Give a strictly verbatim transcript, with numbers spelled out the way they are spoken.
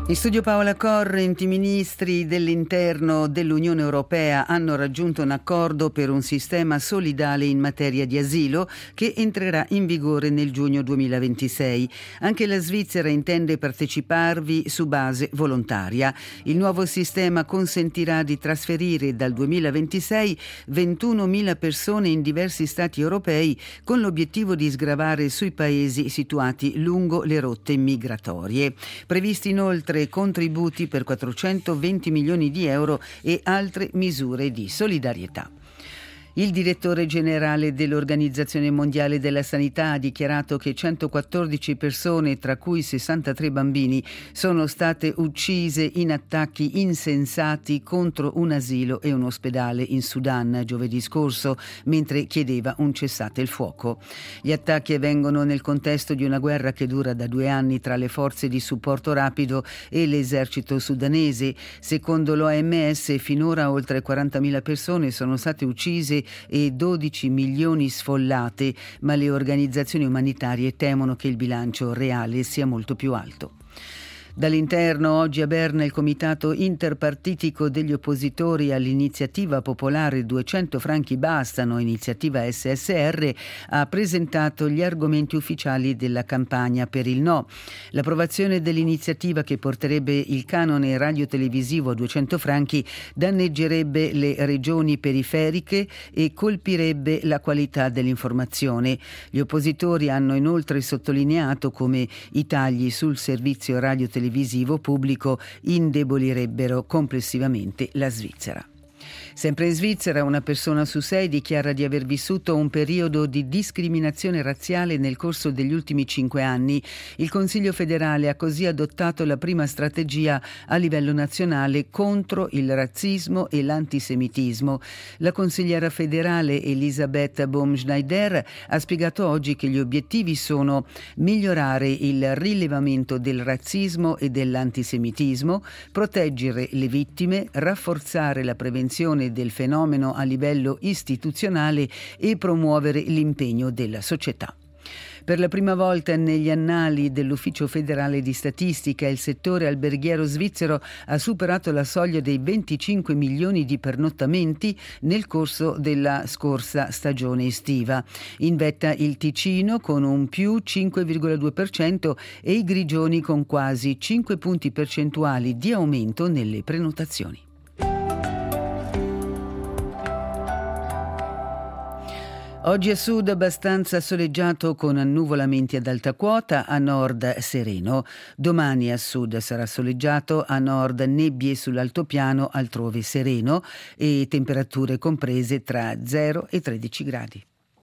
In studio Paola Corrent, i ministri dell'interno dell'Unione Europea hanno raggiunto un accordo per un sistema solidale in materia di asilo che entrerà in vigore nel giugno duemilaventisei. Anche la Svizzera intende parteciparvi su base volontaria. Il nuovo sistema consentirà di trasferire dal duemilaventisei ventunomila persone in diversi stati europei con l'obiettivo di sgravare sui paesi situati lungo le rotte migratorie. Previsti inoltre contributi per quattrocentoventi milioni di euro e altre misure di solidarietà. Il direttore generale dell'Organizzazione Mondiale della Sanità ha dichiarato che centoquattordici persone, tra cui sessantatré bambini, sono state uccise in attacchi insensati contro un asilo e un ospedale in Sudan giovedì scorso, mentre chiedeva un cessate il fuoco. Gli attacchi avvengono nel contesto di una guerra che dura da due anni tra le forze di supporto rapido e l'esercito sudanese. Secondo l'O M S, finora oltre quarantamila persone sono state uccise e dodici milioni sfollate, ma le organizzazioni umanitarie temono che il bilancio reale sia molto più alto. Dall'interno, oggi a Berna il comitato interpartitico degli oppositori all'iniziativa popolare duecento franchi bastano, iniziativa S S R, ha presentato gli argomenti ufficiali della campagna per il no. L'approvazione dell'iniziativa, che porterebbe il canone radiotelevisivo a duecento franchi, danneggerebbe le regioni periferiche e colpirebbe la qualità dell'informazione. Gli oppositori hanno inoltre sottolineato come i tagli sul servizio radiotelevisivo televisivo pubblico indebolirebbero complessivamente la Svizzera. Sempre in Svizzera, una persona su sei dichiara di aver vissuto un periodo di discriminazione razziale nel corso degli ultimi cinque anni. Il Consiglio federale ha così adottato la prima strategia a livello nazionale contro il razzismo e l'antisemitismo. La consigliera federale Elisabeth Baumschneider ha spiegato oggi che gli obiettivi sono migliorare il rilevamento del razzismo e dell'antisemitismo, proteggere le vittime, rafforzare la prevenzione del fenomeno a livello istituzionale e promuovere l'impegno della società. Per la prima volta negli annali dell'Ufficio federale di statistica, il settore alberghiero svizzero ha superato la soglia dei venticinque milioni di pernottamenti nel corso della scorsa stagione estiva. In vetta il Ticino con un più cinque virgola due per cento e i Grigioni con quasi cinque punti percentuali di aumento nelle prenotazioni. Oggi a sud abbastanza soleggiato con annuvolamenti ad alta quota, a nord sereno. Domani a sud sarà soleggiato, a nord nebbie sull'altopiano, altrove sereno e temperature comprese tra zero e tredici gradi.